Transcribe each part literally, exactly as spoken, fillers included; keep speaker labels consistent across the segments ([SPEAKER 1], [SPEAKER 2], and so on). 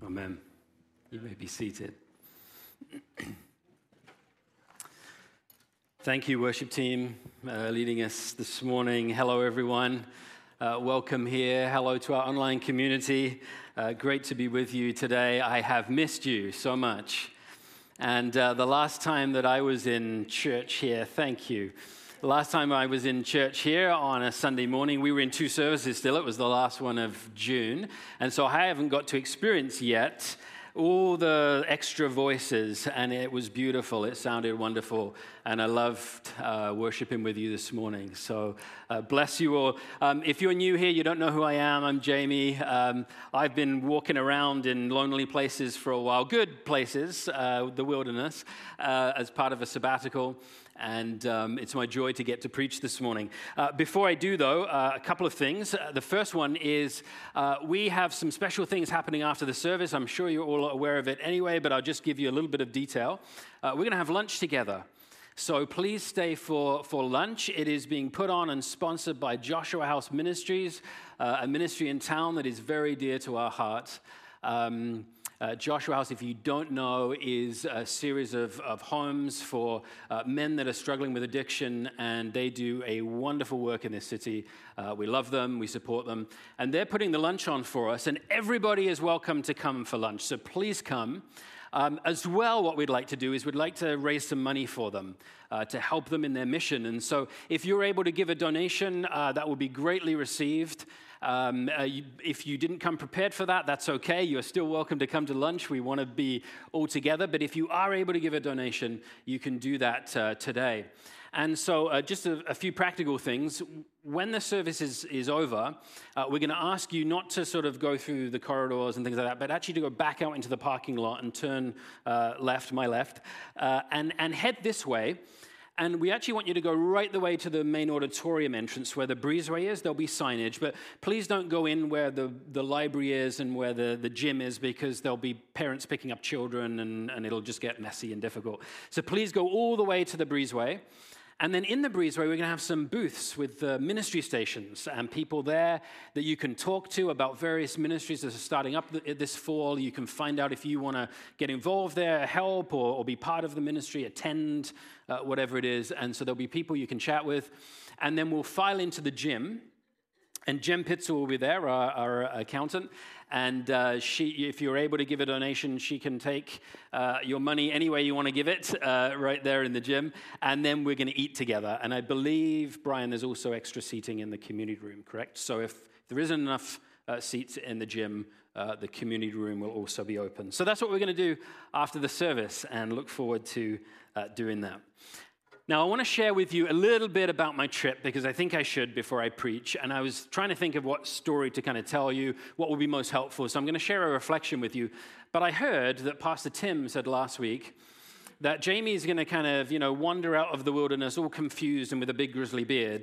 [SPEAKER 1] Amen. You may be seated. Thank you, worship team, uh, leading us this morning. Hello, everyone. Uh, welcome here. Hello to our online community. Uh, great to be with you today. I have missed you so much. And uh, the last time that I was in church here, thank you. The last time I was in church here on a Sunday morning, we were in two services still. It was the last one of June. And so I haven't got to experience yet all the extra voices, and it was beautiful. It sounded wonderful, and I loved uh, worshiping with you this morning. So uh, bless you all. Um, if you're new here, you don't know who I am, I'm Jamie. Um, I've been walking around in lonely places for a while, good places, uh, the wilderness, uh, as part of a sabbatical. And um, it's my joy to get to preach this morning. Uh, before I do, though, uh, a couple of things. Uh, the first one is uh, we have some special things happening after the service. I'm sure you're all aware of it anyway, but I'll just give you a little bit of detail. Uh, we're going to have lunch together. So please stay for, for lunch. It is being put on and sponsored by Joshua House Ministries, uh, a ministry in town that is very dear to our heart. Um, Uh, Joshua House, if you don't know, is a series of, of homes for uh, men that are struggling with addiction, and they do a wonderful work in this city. Uh, we love them, we support them, and they're putting the lunch on for us, and everybody is welcome to come for lunch, so please come. Um, as well, what we'd like to do is we'd like to raise some money for them uh, to help them in their mission, and so if you're able to give a donation, uh, that will be greatly received. Um, uh, you, if you didn't come prepared for that, that's okay. You're still welcome to come to lunch. We want to be all together. But if you are able to give a donation, you can do that uh, today. And so uh, just a, a few practical things. When the service is, is over, uh, we're going to ask you not to sort of go through the corridors and things like that, but actually to go back out into the parking lot and turn uh, left, my left, uh, and, and head this way. And we actually want you to go right the way to the main auditorium entrance where the breezeway is. There'll be signage, but please don't go in where the, the library is and where the, the gym is, because there'll be parents picking up children and, and it'll just get messy and difficult. So please go all the way to the breezeway. And then in the breezeway, we're going to have some booths with uh, ministry stations and people there that you can talk to about various ministries that are starting up th- this fall. You can find out if you want to get involved there, help, or, or be part of the ministry, attend, uh, whatever it is. And so there'll be people you can chat with. And then we'll file into the gym. And Jem Pitzel will be there, our, our accountant, and uh, she, if you're able to give a donation, she can take uh, your money any way you want to give it, uh, right there in the gym, and then we're going to eat together. And I believe, Brian, there's also extra seating in the community room, correct? So if there isn't enough uh, seats in the gym, uh, the community room will also be open. So that's what we're going to do after the service, and look forward to uh, doing that. Now, I want to share with you a little bit about my trip, because I think I should before I preach. And I was trying to think of what story to kind of tell you, what would be most helpful. So I'm going to share a reflection with you. But I heard that Pastor Tim said last week that Jamie is going to kind of, you know, wander out of the wilderness all confused and with a big grizzly beard.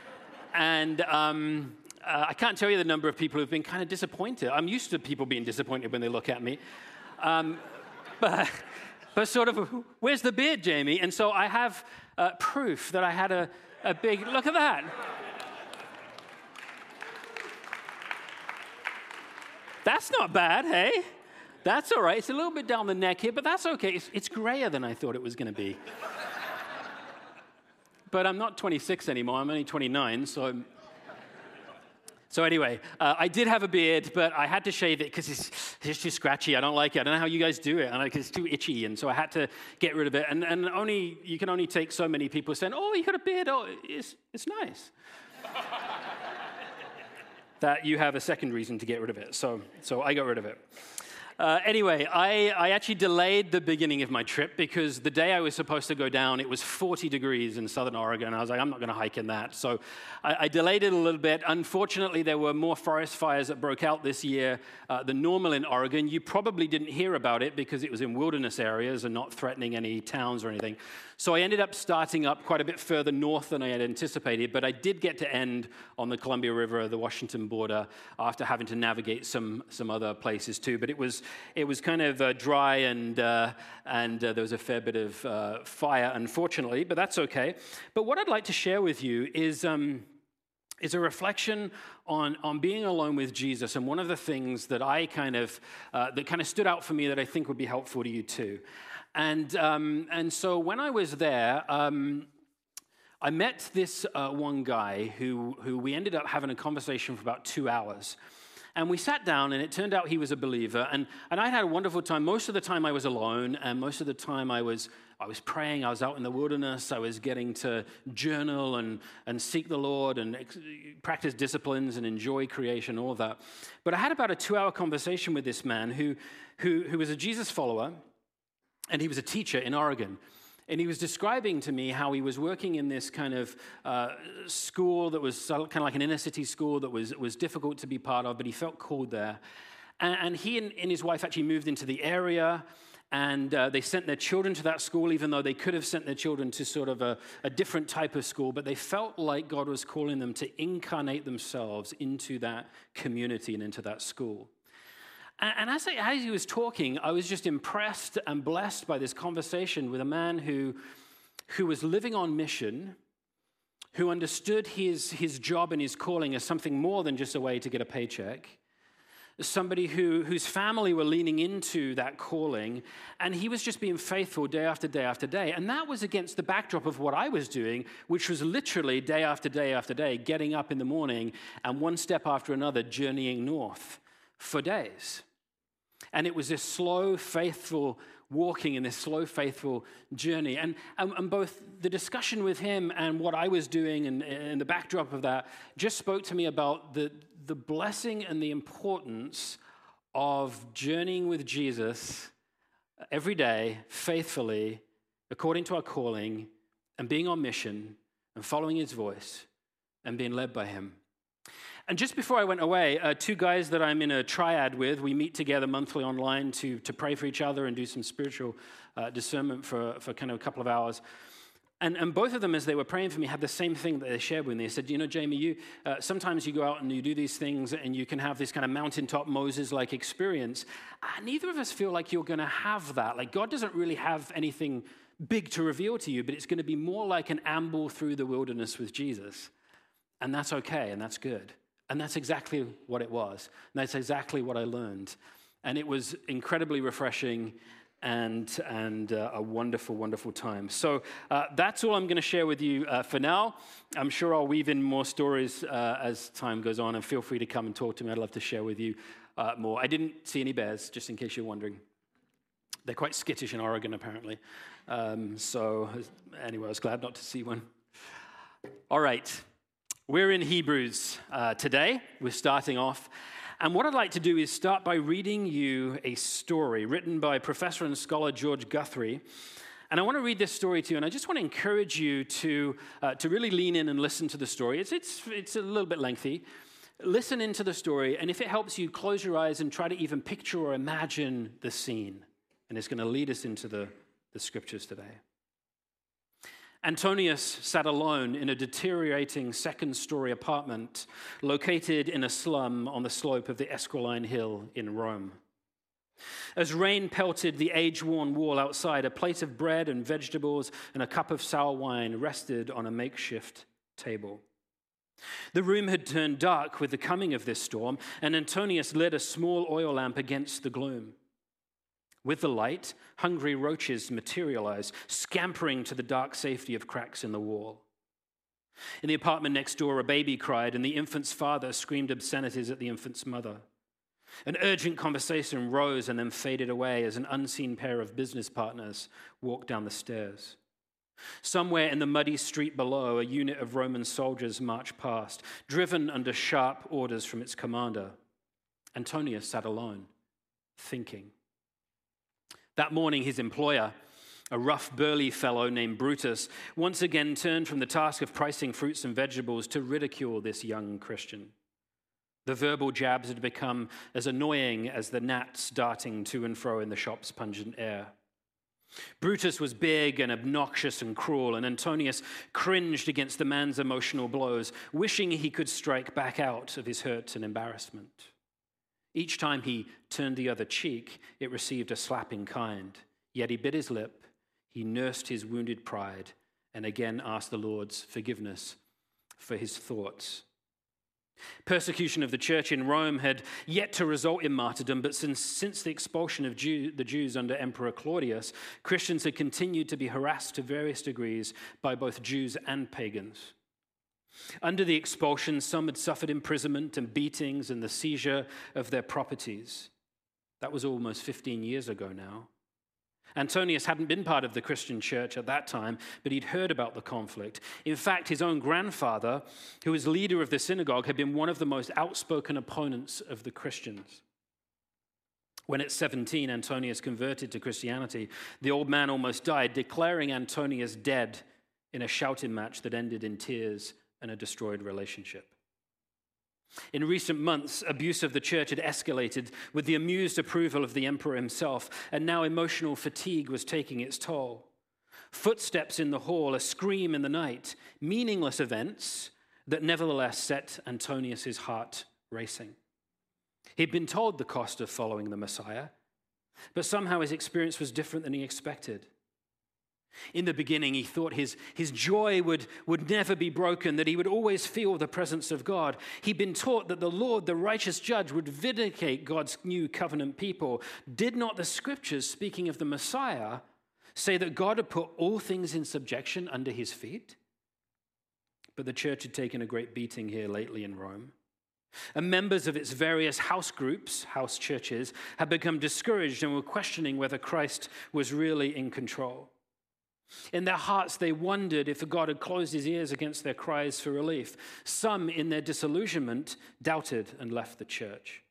[SPEAKER 1] And um, uh, I can't tell you the number of people who've been kind of disappointed. I'm used to people being disappointed when they look at me. Um, but... But sort of, where's the beard, Jamie? And so I have uh, proof that I had a, a big, look at that. That's not bad, hey? That's all right. It's a little bit down the neck here, but that's okay. It's, it's grayer than I thought it was going to be. But I'm not twenty-six anymore. I'm only twenty-nine, so I'm... So anyway, uh, I did have a beard, but I had to shave it because it's, it's too scratchy. I don't like it. I don't know how you guys do it. I like it's too itchy, and so I had to get rid of it. And, and only you can only take so many people saying, "Oh, you got a beard. Oh, it's it's nice." That you have a second reason to get rid of it. So so I got rid of it. Uh, anyway, I, I actually delayed the beginning of my trip because the day I was supposed to go down, it was forty degrees in Southern Oregon. I was like, I'm not going to hike in that. So I, I delayed it a little bit. Unfortunately, there were more forest fires that broke out this year uh, than normal in Oregon. You probably didn't hear about it because it was in wilderness areas and not threatening any towns or anything. So I ended up starting up quite a bit further north than I had anticipated, but I did get to end on the Columbia River, the Washington border, after having to navigate some some other places too. But it was it was kind of uh, dry and uh, and uh, there was a fair bit of uh, fire, unfortunately, but that's okay. But what I'd like to share with you is um, is a reflection on, on being alone with Jesus, and one of the things that I kind of uh, that kind of stood out for me that I think would be helpful to you too. And um, and so when I was there, um, I met this uh, one guy who who we ended up having a conversation for about two hours. And we sat down, and it turned out he was a believer. And, and I had a wonderful time. Most of the time I was alone, and most of the time I was I was praying. I was out in the wilderness. I was getting to journal and, and seek the Lord and ex- practice disciplines and enjoy creation, all of that. But I had about a two-hour conversation with this man who, who, who was a Jesus follower, and he was a teacher in Oregon. And he was describing to me how he was working in this kind of uh, school that was kind of like an inner city school that was, was difficult to be part of, but he felt called there. And, and he and, and his wife actually moved into the area, and uh, they sent their children to that school, even though they could have sent their children to sort of a, a different type of school. But they felt like God was calling them to incarnate themselves into that community and into that school. And as, I, as he was talking, I was just impressed and blessed by this conversation with a man who, who was living on mission, who understood his, his job and his calling as something more than just a way to get a paycheck, somebody who, whose family were leaning into that calling, and he was just being faithful day after day after day. And that was against the backdrop of what I was doing, which was literally day after day after day, getting up in the morning and one step after another journeying north for days. And it was this slow, faithful walking in this slow, faithful journey. And, and, and both the discussion with him and what I was doing and, and the backdrop of that just spoke to me about the, the blessing and the importance of journeying with Jesus every day, faithfully, according to our calling, and being on mission, and following his voice, and being led by him. And just before I went away, uh, two guys that I'm in a triad with, we meet together monthly online to, to pray for each other and do some spiritual uh, discernment for, for kind of a couple of hours. And, and both of them, as they were praying for me, had the same thing that they shared with me. They said, you know, Jamie, you uh, sometimes you go out and you do these things and you can have this kind of mountaintop Moses-like experience. Uh, neither of us feel like you're going to have that. Like God doesn't really have anything big to reveal to you, but it's going to be more like an amble through the wilderness with Jesus. And that's okay, and that's good. And that's exactly what it was. And that's exactly what I learned. And it was incredibly refreshing and, and uh, a wonderful, wonderful time. So uh, that's all I'm going to share with you uh, for now. I'm sure I'll weave in more stories uh, as time goes on, and feel free to come and talk to me. I'd love to share with you uh, more. I didn't see any bears, just in case you're wondering. They're quite skittish in Oregon, apparently. Um, so anyway, I was glad not to see one. All right. We're in Hebrews uh, today. We're starting off. And what I'd like to do is start by reading you a story written by professor and scholar George Guthrie. And I want to read this story to you, and I just want to encourage you to, uh, to really lean in and listen to the story. It's, it's, it's a little bit lengthy. Listen into the story, and if it helps you, close your eyes and try to even picture or imagine the scene. And it's going to lead us into the, the scriptures today. Antonius sat alone in a deteriorating second-story apartment located in a slum on the slope of the Esquiline Hill in Rome. As rain pelted the age-worn wall outside, a plate of bread and vegetables and a cup of sour wine rested on a makeshift table. The room had turned dark with the coming of this storm, and Antonius lit a small oil lamp against the gloom. With the light, hungry roaches materialized, scampering to the dark safety of cracks in the wall. In the apartment next door, a baby cried, and the infant's father screamed obscenities at the infant's mother. An urgent conversation rose and then faded away as an unseen pair of business partners walked down the stairs. Somewhere in the muddy street below, a unit of Roman soldiers marched past, driven under sharp orders from its commander. Antonius sat alone, thinking. That morning, his employer, a rough, burly fellow named Brutus, once again turned from the task of pricing fruits and vegetables to ridicule this young Christian. The verbal jabs had become as annoying as the gnats darting to and fro in the shop's pungent air. Brutus was big and obnoxious and cruel, and Antonius cringed against the man's emotional blows, wishing he could strike back out of his hurt and embarrassment. Each time he turned the other cheek, it received a slap in kind. Yet he bit his lip, he nursed his wounded pride, and again asked the Lord's forgiveness for his thoughts Persecution of the church in Rome had yet to result in martyrdom, but since, since the expulsion of Jew, the Jews under Emperor Claudius, Christians had continued to be harassed to various degrees by both Jews and pagans. Under the expulsion, some had suffered imprisonment and beatings and the seizure of their properties. That was almost fifteen years ago now. Antonius hadn't been part of the Christian church at that time, but he'd heard about the conflict. In fact, his own grandfather, who was leader of the synagogue, had been one of the most outspoken opponents of the Christians. When at seventeen, Antonius converted to Christianity, the old man almost died, declaring Antonius dead in a shouting match that ended in tears and a destroyed relationship. In recent months, abuse of the church had escalated with the amused approval of the emperor himself, and now emotional fatigue was taking its toll. Footsteps in the hall, a scream in the night, meaningless events that nevertheless set Antonius's heart racing. He'd been told the cost of following the Messiah, but somehow his experience was different than he expected. In the beginning, he thought his, his joy would, would never be broken, that he would always feel the presence of God. He'd been taught that the Lord, the righteous judge, would vindicate God's new covenant people. Did not the scriptures, speaking of the Messiah, say that God had put all things in subjection under his feet? But the church had taken a great beating here lately in Rome. And members of its various house groups, house churches, had become discouraged and were questioning whether Christ was really in control. In their hearts, they wondered if God had closed his ears against their cries for relief. Some, in their disillusionment, doubted and left the church.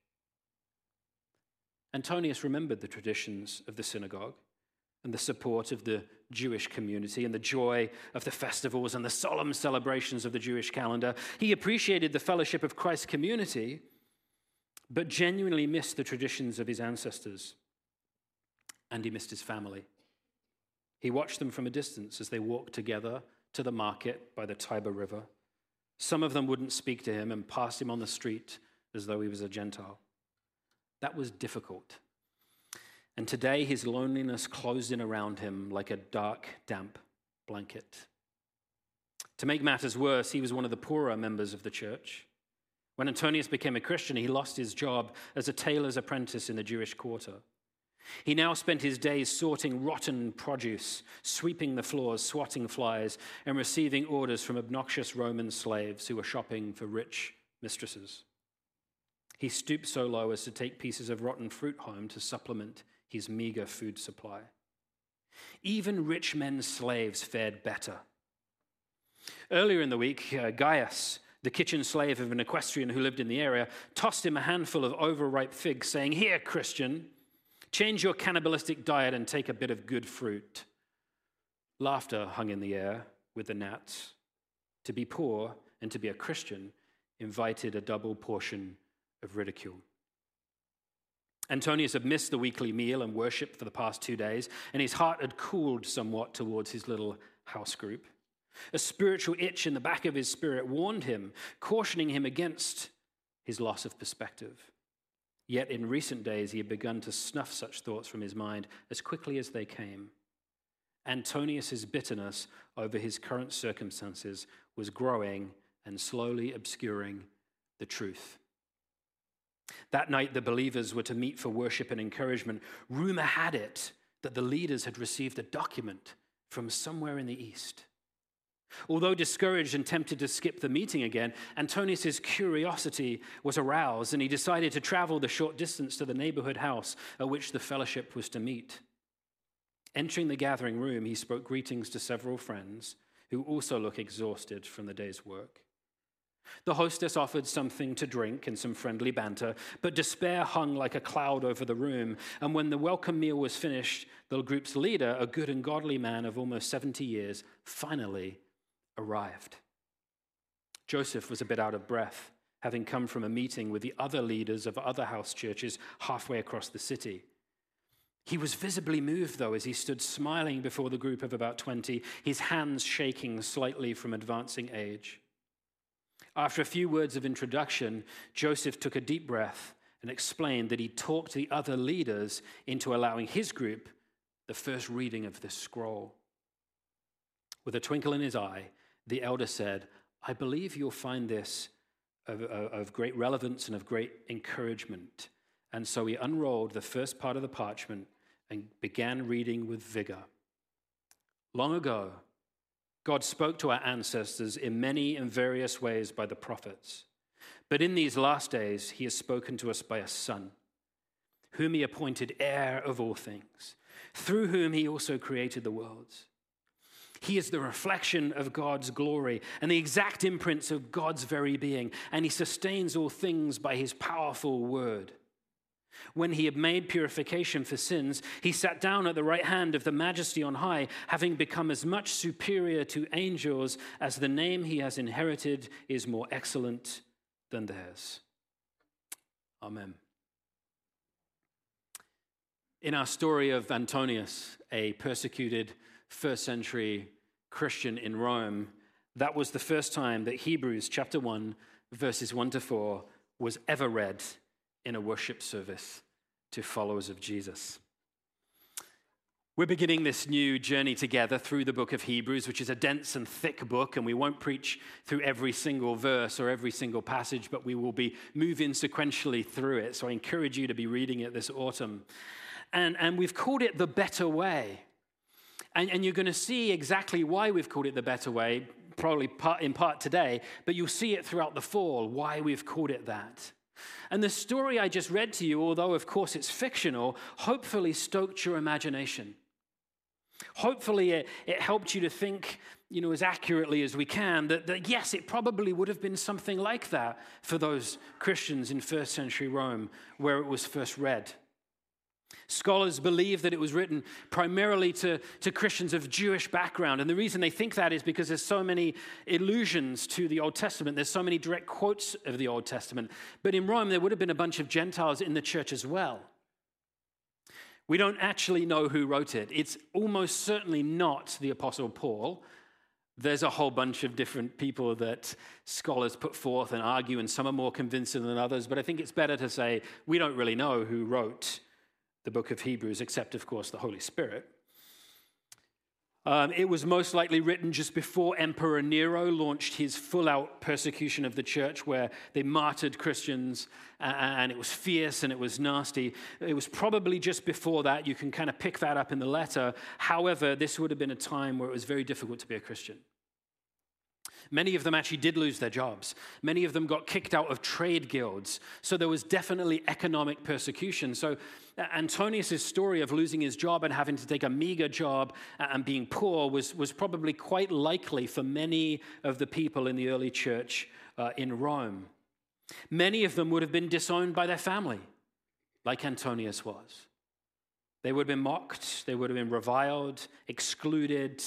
[SPEAKER 1] Antonius remembered the traditions of the synagogue and the support of the Jewish community and the joy of the festivals and the solemn celebrations of the Jewish calendar. He appreciated the fellowship of Christ's community, but genuinely missed the traditions of his ancestors, and he missed his family. He watched them from a distance as they walked together to the market by the Tiber River. Some of them wouldn't speak to him and passed him on the street as though he was a Gentile. That was difficult. And today his loneliness closed in around him like a dark, damp blanket. To make matters worse, he was one of the poorer members of the church. When Antonius became a Christian, he lost his job as a tailor's apprentice in the Jewish quarter. He now spent his days sorting rotten produce, sweeping the floors, swatting flies, and receiving orders from obnoxious Roman slaves who were shopping for rich mistresses. He stooped so low as to take pieces of rotten fruit home to supplement his meager food supply. Even rich men's slaves fared better. Earlier in the week, uh, Gaius, the kitchen slave of an equestrian who lived in the area, tossed him a handful of overripe figs, saying, "Here, Christian, change your cannibalistic diet and take a bit of good fruit." Laughter hung in the air with the gnats. To be poor and to be a Christian invited a double portion of ridicule. Antonius had missed the weekly meal and worship for the past two days, and his heart had cooled somewhat towards his little house group. A spiritual itch in the back of his spirit warned him, cautioning him against his loss of perspective. Yet in recent days, he had begun to snuff such thoughts from his mind as quickly as they came. Antonius's bitterness over his current circumstances was growing and slowly obscuring the truth. That night, the believers were to meet for worship and encouragement. Rumor had it that the leaders had received a document from somewhere in the east. Although discouraged and tempted to skip the meeting again, Antonius's curiosity was aroused, and he decided to travel the short distance to the neighborhood house at which the fellowship was to meet. Entering the gathering room, he spoke greetings to several friends who also looked exhausted from the day's work. The hostess offered something to drink and some friendly banter, but despair hung like a cloud over the room, and when the welcome meal was finished, the group's leader, a good and godly man of almost seventy years, finally arrived. Joseph was a bit out of breath, having come from a meeting with the other leaders of other house churches halfway across the city. He was visibly moved, though, as he stood smiling before the group of about twenty, his hands shaking slightly from advancing age. After a few words of introduction, Joseph took a deep breath and explained that he talked the other leaders into allowing his group the first reading of this scroll. With a twinkle in his eye, the elder said, "I believe you'll find this of, of, of great relevance and of great encouragement. And so he unrolled the first part of the parchment and began reading with vigor. Long ago, God spoke to our ancestors in many and various ways by the prophets. But in these last days, he has spoken to us by a Son, whom he appointed heir of all things, through whom he also created the worlds. He is the reflection of God's glory and the exact imprint of God's very being, and he sustains all things by his powerful word. When he had made purification for sins, he sat down at the right hand of the Majesty on high, having become as much superior to angels as the name he has inherited is more excellent than theirs. Amen. In our story of Antonius, a persecuted first century Christian in Rome, that was the first time that Hebrews chapter one, verses one to four was ever read in a worship service to followers of Jesus. We're beginning this new journey together through the book of Hebrews, which is a dense and thick book, and we won't preach through every single verse or every single passage, but we will be moving sequentially through it. So I encourage you to be reading it this autumn. And, and we've called it The Better Way. And, and you're going to see exactly why we've called it The Better Way, probably part, in part today, but you'll see it throughout the fall, why we've called it that. And the story I just read to you, although of course it's fictional, hopefully stoked your imagination. Hopefully it, it helped you to think, you know, as accurately as we can, that, that yes, it probably would have been something like that for those Christians in first century Rome where it was first read. Scholars believe that it was written primarily to, to Christians of Jewish background. And the reason they think that is because there's so many allusions to the Old Testament. There's so many direct quotes of the Old Testament. But in Rome, there would have been a bunch of Gentiles in the church as well. We don't actually know who wrote it. It's almost certainly not the Apostle Paul. There's a whole bunch of different people that scholars put forth and argue, and some are more convincing than others. But I think it's better to say we don't really know who wrote the book of Hebrews, except, of course, the Holy Spirit. Um, it was most likely written just before Emperor Nero launched his full-out persecution of the church, where they martyred Christians, and it was fierce and it was nasty. It was probably just before that. You can kind of pick that up in the letter. However, this would have been a time where it was very difficult to be a Christian. Many of them actually did lose their jobs. Many of them got kicked out of trade guilds. So there was definitely economic persecution. So Antonius' story of losing his job and having to take a meager job and being poor was, was probably quite likely for many of the people in the early church uh, in Rome. Many of them would have been disowned by their family, like Antonius was. They would have been mocked. They would have been reviled, excluded.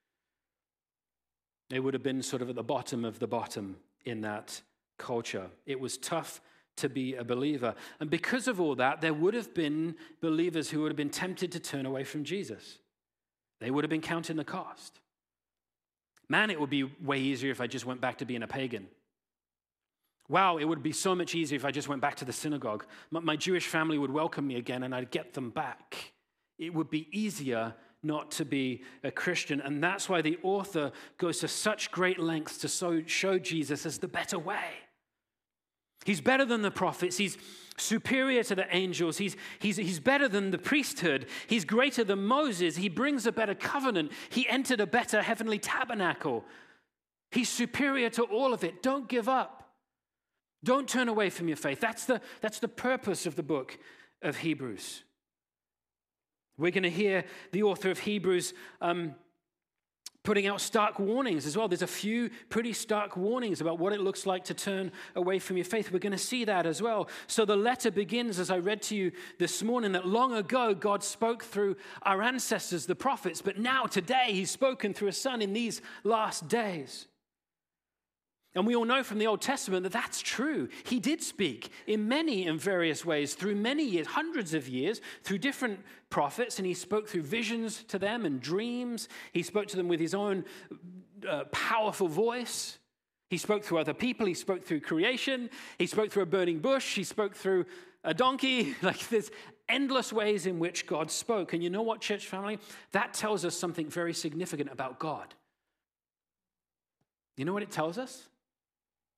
[SPEAKER 1] They would have been sort of at the bottom of the bottom in that culture. It was tough to be a believer. And because of all that, there would have been believers who would have been tempted to turn away from Jesus. They would have been counting the cost. Man, it would be way easier if I just went back to being a pagan. Wow, it would be so much easier if I just went back to the synagogue. My, my Jewish family would welcome me again and I'd get them back. It would be easier not to be a Christian. And that's why the author goes to such great lengths to so, show Jesus as the better way. He's better than the prophets. He's superior to the angels. He's, he's, he's better than the priesthood. He's greater than Moses. He brings a better covenant. He entered a better heavenly tabernacle. He's superior to all of it. Don't give up. Don't turn away from your faith. That's the, that's the purpose of the book of Hebrews. We're going to hear the author of Hebrews um, putting out stark warnings as well. There's a few pretty stark warnings about what it looks like to turn away from your faith. We're going to see that as well. So the letter begins, as I read to you this morning, that long ago God spoke through our ancestors, the prophets, but now today he's spoken through a son in these last days. And we all know from the Old Testament that that's true. He did speak in many and various ways through many years, hundreds of years, through different prophets, and he spoke through visions to them and dreams. He spoke to them with his own uh, powerful voice. He spoke through other people. He spoke through creation. He spoke through a burning bush. He spoke through a donkey. Like there's endless ways in which God spoke. And you know what, church family? That tells us something very significant about God. You know what it tells us?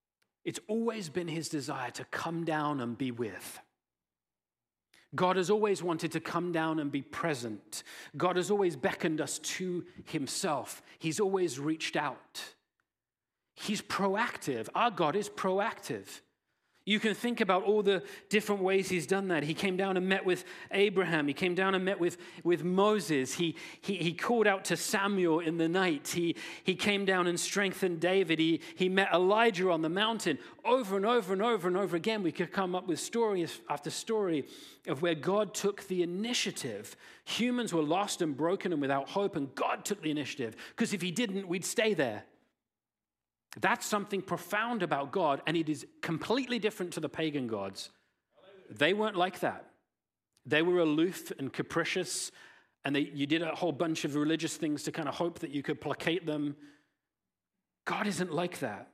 [SPEAKER 1] It's always been his desire to come down and be with. God has always wanted to come down and be present. God has always beckoned us to himself. He's always reached out. He's proactive. Our God is proactive. You can think about all the different ways he's done that. He came down and met with Abraham. He came down and met with, with Moses. He, he, he called out to Samuel in the night. He, he came down and strengthened David. He, he met Elijah on the mountain. Over and over and over and over again, we could come up with story after story of where God took the initiative. Humans were lost and broken and without hope, and God took the initiative. Because if he didn't, we'd stay there. That's something profound about God, and it is completely different to the pagan gods. They weren't like that. They were aloof and capricious, and they, you did a whole bunch of religious things to kind of hope that you could placate them. God isn't like that.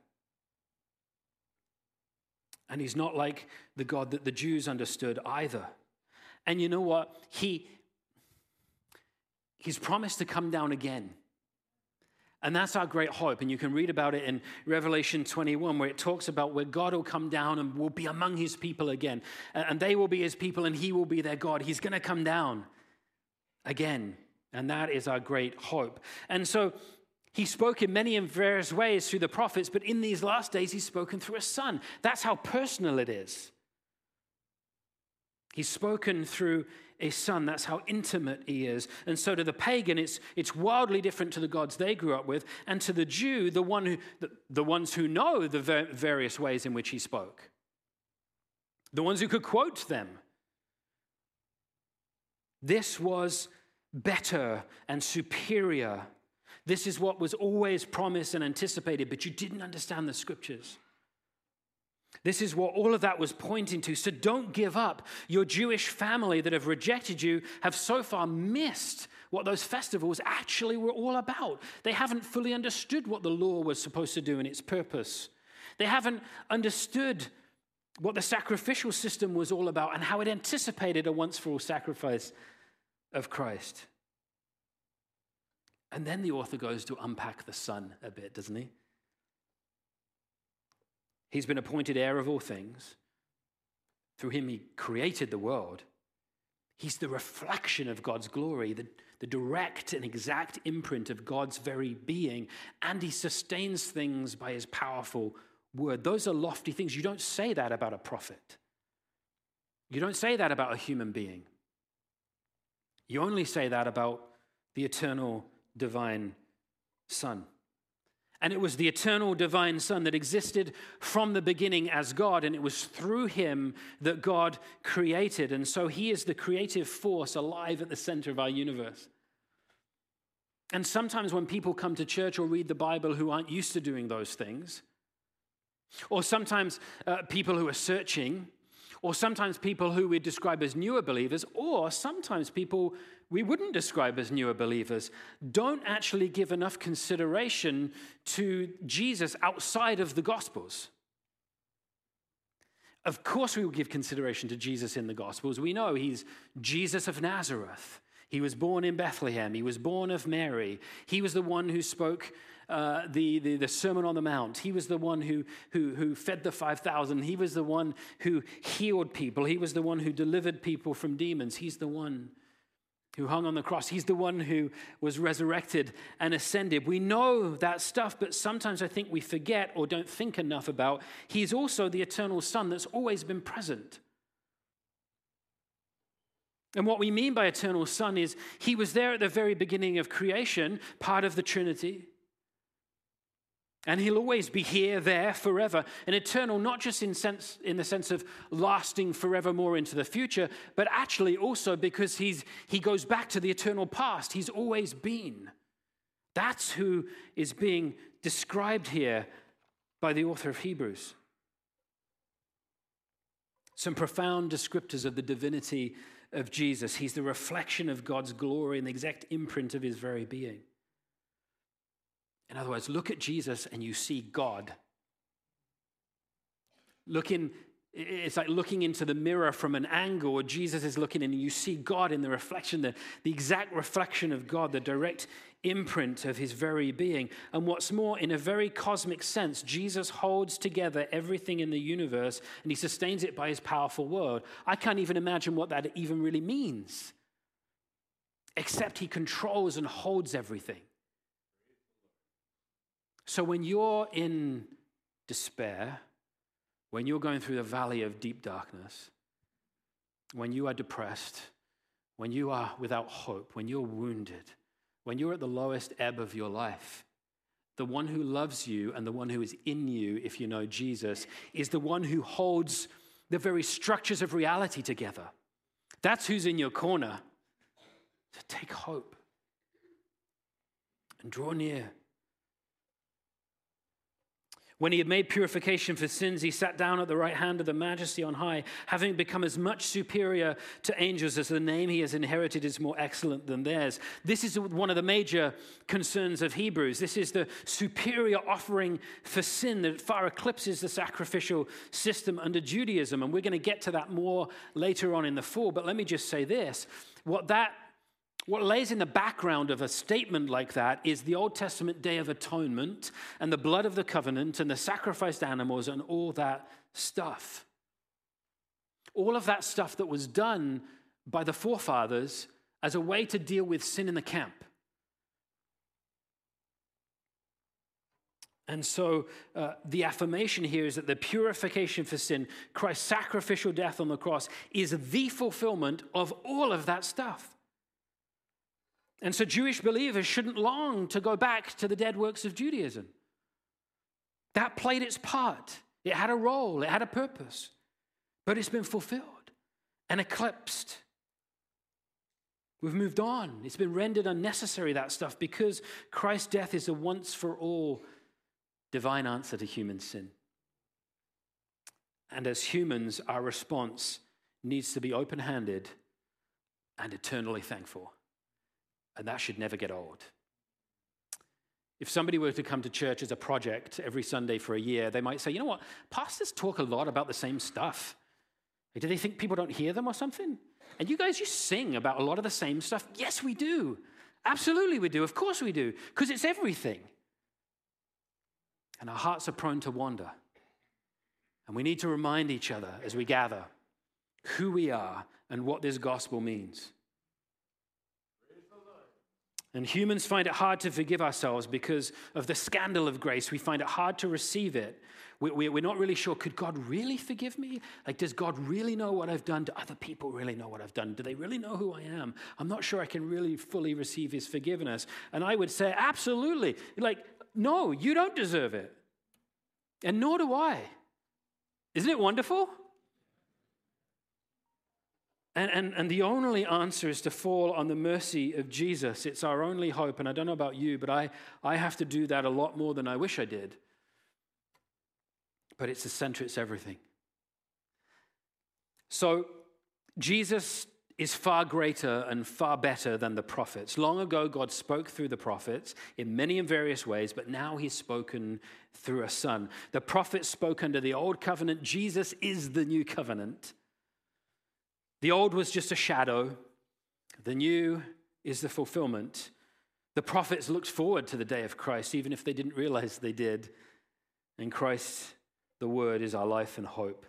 [SPEAKER 1] And he's not like the God that the Jews understood either. And you know what? He, he's promised to come down again. And that's our great hope. And you can read about it in Revelation twenty-one, where it talks about where God will come down and will be among his people again. And they will be his people and he will be their God. He's going to come down again. And that is our great hope. And so he spoke in many and various ways through the prophets, but in these last days, he's spoken through a son. That's how personal it is. He's spoken through a son. That's how intimate he is. And so to the pagan, it's, it's wildly different to the gods they grew up with. And to the Jew, the, one who, the, the ones who know the ver- various ways in which he spoke, the ones who could quote them, this was better and superior. This is what was always promised and anticipated, but you didn't understand the scriptures. This is what all of that was pointing to. So don't give up. Your Jewish family that have rejected you have so far missed what those festivals actually were all about. They haven't fully understood what the law was supposed to do and its purpose. They haven't understood what the sacrificial system was all about and how it anticipated a once-for-all sacrifice of Christ. And then the author goes to unpack the Son a bit, doesn't he? He's been appointed heir of all things. Through him, he created the world. He's the reflection of God's glory, the, the direct and exact imprint of God's very being, and he sustains things by his powerful word. Those are lofty things. You don't say that about a prophet. You don't say that about a human being. You only say that about the eternal divine Son. And it was the eternal divine Son that existed from the beginning as God, and it was through him that God created. And so he is the creative force alive at the center of our universe. And sometimes when people come to church or read the Bible who aren't used to doing those things, or sometimes uh, people who are searching, or sometimes people who we describe as newer believers, or sometimes people we wouldn't describe as newer believers, don't actually give enough consideration to Jesus outside of the Gospels. Of course we will give consideration to Jesus in the Gospels. We know he's Jesus of Nazareth. He was born in Bethlehem. He was born of Mary. He was the one who spoke uh, the, the, the Sermon on the Mount. He was the one who, who, who fed the five thousand. He was the one who healed people. He was the one who delivered people from demons. He's the one who hung on the cross. He's the one who was resurrected and ascended. We know that stuff, but sometimes I think we forget or don't think enough about. He's also the eternal Son that's always been present. And what we mean by eternal Son is he was there at the very beginning of creation, part of the Trinity. And he'll always be here, there, forever. And eternal, not just in sense, in the sense of lasting forevermore into the future, but actually also because he's, he goes back to the eternal past. He's always been. That's who is being described here by the author of Hebrews. Some profound descriptors of the divinity of Jesus. He's the reflection of God's glory and the exact imprint of his very being. In other words, look at Jesus and you see God. Look in, it's like looking into the mirror from an angle, or Jesus is looking in and you see God in the reflection, the, the exact reflection of God, the direct imprint of his very being. And what's more, in a very cosmic sense, Jesus holds together everything in the universe and he sustains it by his powerful word. I can't even imagine what that even really means, except he controls and holds everything. So when you're in despair, when you're going through the valley of deep darkness, when you are depressed, when you are without hope, when you're wounded, when you're at the lowest ebb of your life, the one who loves you and the one who is in you, if you know Jesus, is the one who holds the very structures of reality together. That's who's in your corner. So take hope and draw near. When he had made purification for sins, he sat down at the right hand of the Majesty on high, having become as much superior to angels as the name he has inherited is more excellent than theirs. This is one of the major concerns of Hebrews. This is the superior offering for sin that far eclipses the sacrificial system under Judaism. And we're going to get to that more later on in the fall. But let me just say this. What that What lays in the background of a statement like that is the Old Testament Day of Atonement and the blood of the covenant and the sacrificed animals and all that stuff. All of that stuff that was done by the forefathers as a way to deal with sin in the camp. And so uh, the affirmation here is that the purification for sin, Christ's sacrificial death on the cross, is the fulfillment of all of that stuff. And so Jewish believers shouldn't long to go back to the dead works of Judaism. That played its part. It had a role. It had a purpose. But it's been fulfilled and eclipsed. We've moved on. It's been rendered unnecessary, that stuff, because Christ's death is a once-for-all divine answer to human sin. And as humans, our response needs to be open-handed and eternally thankful. And that should never get old. If somebody were to come to church as a project every Sunday for a year, they might say, you know what, pastors talk a lot about the same stuff. Do they think people don't hear them or something? And you guys, you sing about a lot of the same stuff. Yes, we do. Absolutely we do. Of course we do. Because it's everything. And our hearts are prone to wander. And we need to remind each other as we gather who we are and what this gospel means. And humans find it hard to forgive ourselves because of the scandal of grace. We find it hard to receive it. We, we, we're not really sure, could God really forgive me? Like, does God really know what I've done? Do other people really know what I've done? Do they really know who I am? I'm not sure I can really fully receive his forgiveness. And I would say, absolutely. Like, no, you don't deserve it. And nor do I. Isn't it wonderful? And, and, and the only answer is to fall on the mercy of Jesus. It's our only hope. And I don't know about you, but I, I have to do that a lot more than I wish I did. But it's the center, it's everything. So Jesus is far greater and far better than the prophets. Long ago, God spoke through the prophets in many and various ways, but now he's spoken through a son. The prophets spoke under the old covenant. Jesus is the new covenant. The old was just a shadow. The new is the fulfillment. The prophets looked forward to the day of Christ, even if they didn't realize they did. And Christ, the word, is our life and hope.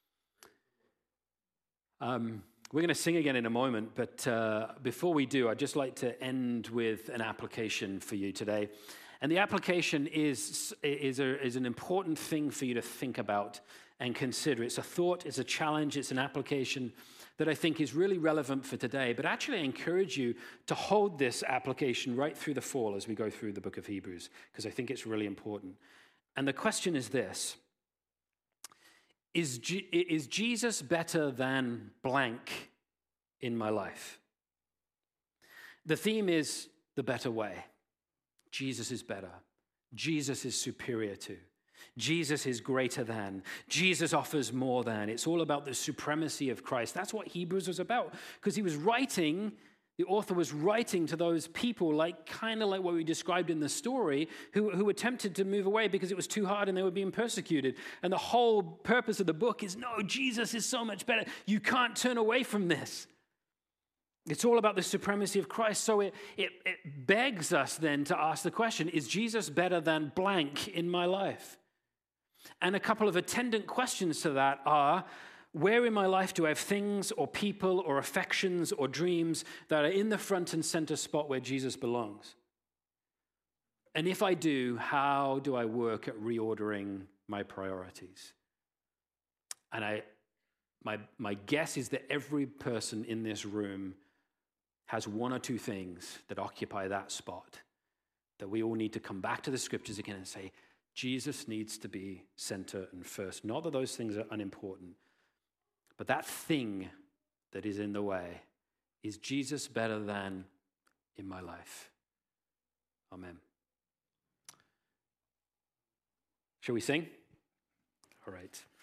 [SPEAKER 1] Um, we're going to sing again in a moment, but uh, before we do, I'd just like to end with an application for you today. And the application is, is, a, is an important thing for you to think about and consider. It's a thought, it's a challenge, it's an application that I think is really relevant for today. But actually, I encourage you to hold this application right through the fall as we go through the book of Hebrews, because I think it's really important. And the question is this: Is, G- is Jesus better than blank in my life? The theme is the better way. Jesus is better. Jesus is superior to. Jesus is greater than. Jesus offers more than. It's all about the supremacy of Christ. That's what Hebrews was about, because he was writing, the author was writing to those people, like kind of like what we described in the story, who, who were tempted to move away because it was too hard and they were being persecuted. And the whole purpose of the book is, no, Jesus is so much better. You can't turn away from this. It's all about the supremacy of Christ. So it, it, it begs us then to ask the question, is Jesus better than blank in my life? And a couple of attendant questions to that are, where in my life do I have things or people or affections or dreams that are in the front and center spot where Jesus belongs? And if I do, how do I work at reordering my priorities? And I, my, my guess is that every person in this room has one or two things that occupy that spot, that we all need to come back to the scriptures again and say, Jesus needs to be center and first. Not that those things are unimportant, but that thing that is in the way, is Jesus better than in my life? Amen. Shall we sing? All right.